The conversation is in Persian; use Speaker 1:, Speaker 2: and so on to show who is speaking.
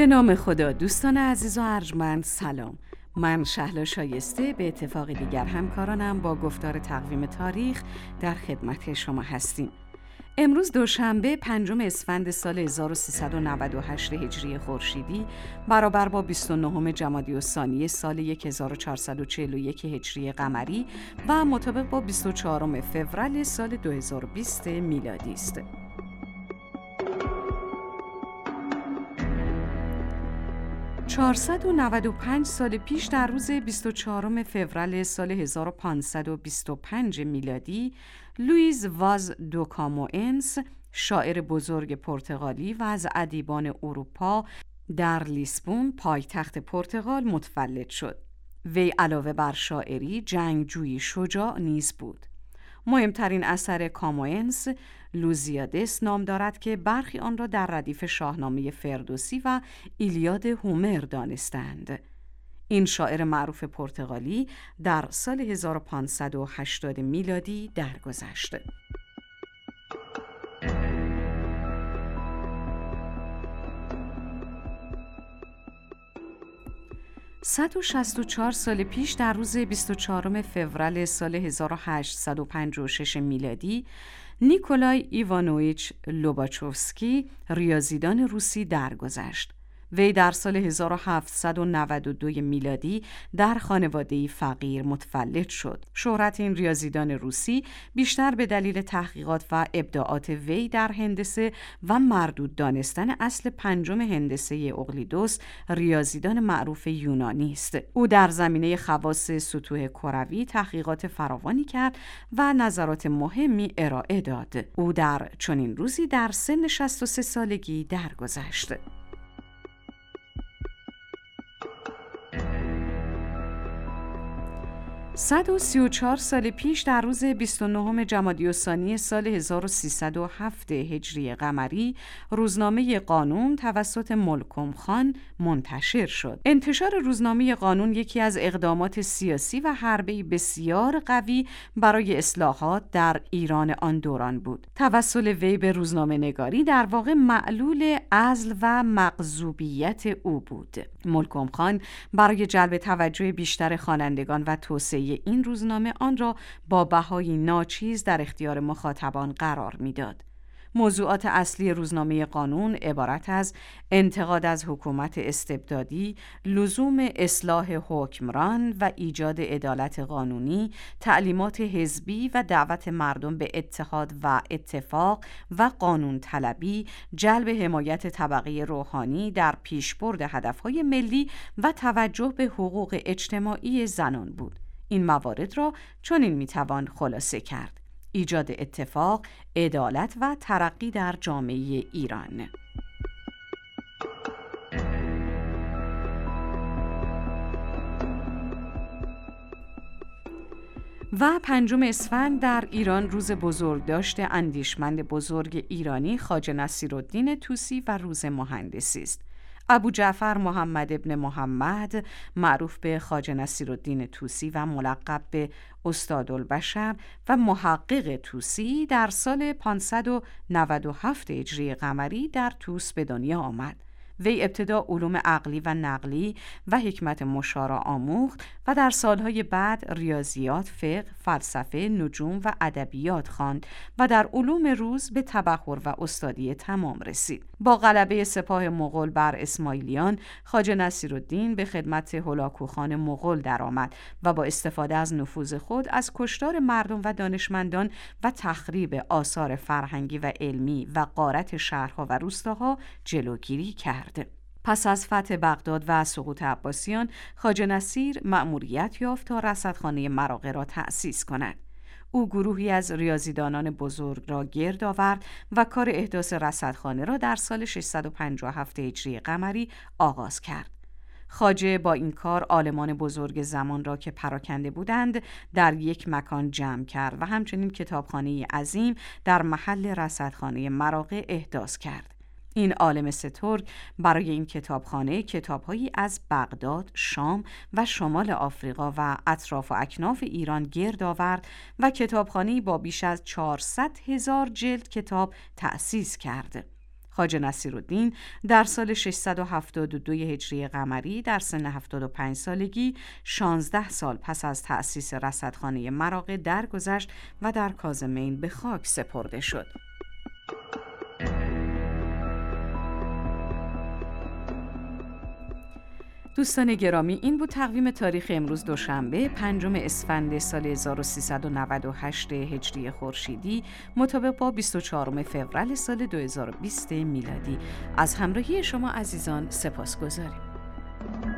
Speaker 1: به نام خدا. دوستان عزیز و ارجمند سلام. من شهلا شایسته به اتفاق دیگر همکارانم با گفتار تقویم تاریخ در خدمت شما هستیم. امروز دوشنبه 5 اسفند سال 1398 هجری خورشیدی برابر با 29 جمادی الثانی سال 1441 هجری قمری و مطابق با 24 فوریه سال 2020 میلادی است. 495 سال پیش در روز 24 فوریه سال 1525 میلادی، لوئیز واز دو کاموئنس، شاعر بزرگ پرتغالی و از ادیبان اروپا، در لیسبون پایتخت پرتغال متولد شد. وی علاوه بر شاعری جنگجویی شجاع نیز بود. مهمترین اثر کاموئنس لوزیادس نام دارد که برخی آن را در ردیف شاهنامه فردوسی و ایلیاد هومر دانستند. این شاعر معروف پرتغالی در سال 1580 میلادی درگذشت. 164 سال پیش در روز 24 فوریه سال 1856 میلادی، نیکولای ایوانویچ لوباچوفسکی ریاضیدان روسی درگذشت. وی در سال 1792 میلادی در خانواده‌ای فقیر متولد شد. شهرت این ریاضیدان روسی بیشتر به دلیل تحقیقات و ابداعات وی در هندسه و مردود دانستن اصل پنجم هندسه اقلیدس، ریاضیدان معروف یونانی است. او در زمینه خواص سطوح کروی تحقیقات فراوانی کرد و نظرات مهمی ارائه داد. او در چنین روزی در سن 63 سالگی درگذشت. 134 سال پیش در روز 29 جمادی الثانی سال 1307 هجری قمری، روزنامه قانون توسط ملکم خان منتشر شد. انتشار روزنامه قانون یکی از اقدامات سیاسی و حربه‌ای بسیار قوی برای اصلاحات در ایران آن دوران بود. توسل وی به روزنامه نگاری در واقع معلول عزل و مغضوبیت او بود. ملکم خان برای جلب توجه بیشتر خوانندگان و توسعه این روزنامه آن را با بهای ناچیز در اختیار مخاطبان قرار میداد. موضوعات اصلی روزنامه قانون عبارت از انتقاد از حکومت استبدادی، لزوم اصلاح حکمران و ایجاد عدالت قانونی، تعلیمات حزبی و دعوت مردم به اتحاد و اتفاق و قانون طلبی، جلب حمایت طبقه روحانی در پیشبرد هدفهای ملی و توجه به حقوق اجتماعی زنان بود. این موارد را چنین میتوان خلاصه کرد: ایجاد اتفاق، عدالت و ترقی در جامعه ایران. و 5 اسفند در ایران روز بزرگداشت اندیشمند بزرگ ایرانی خواجه نصیرالدین طوسی و روز مهندسی است. ابو جعفر محمد ابن محمد معروف به خواجه نصیرالدین طوسی و ملقب به استادالبشر و محقق طوسی در سال 597 هجری قمری در طوس به دنیا آمد. وی ابتدا علوم عقلی و نقلی و حکمت مشاع آموخت و در سالهای بعد ریاضیات، فقه، فلسفه، نجوم و ادبیات خواند و در علوم روز به تبحر و استادی تمام رسید. با غلبه سپاه مغول بر اسماعیلیان، خواجه نصیرالدین به خدمت هولاکوخان مغول درآمد و با استفاده از نفوذ خود از کشتار مردم و دانشمندان و تخریب آثار فرهنگی و علمی و غارت شهرها و روستاها جلوگیری کرد. پس از فتح بغداد و سقوط عباسیان، خواجه نصیر مأموریت یافت تا رصدخانه مراغه را تأسیس کند. او گروهی از ریاضیدانان بزرگ را گرد آورد و کار احداث رصدخانه را در سال 657 هجری قمری آغاز کرد. خواجه با این کار عالمان بزرگ زمان را که پراکنده بودند در یک مکان جمع کرد و همچنین کتابخانه عظیم در محل رصدخانه مراغه احداث کرد. این عالم سترگ برای این کتابخانه کتاب‌هایی از بغداد، شام و شمال آفریقا و اطراف و اکناف ایران گرد آورد و کتابخانه‌ای با بیش از 400,000 جلد کتاب تأسیس کرد. خواجه نصیرالدین در سال 672 هجری قمری در سن 75 سالگی 16 سال پس از تأسیس رصدخانه مراغه درگذشت و در کاظمین به خاک سپرده شد. دوستان گرامی، این بود تقویم تاریخ امروز دوشنبه 5 اسفند سال 1398 هجری خورشیدی مطابق با 24 فوریه سال 2020 میلادی. از همراهی شما عزیزان سپاسگزاریم.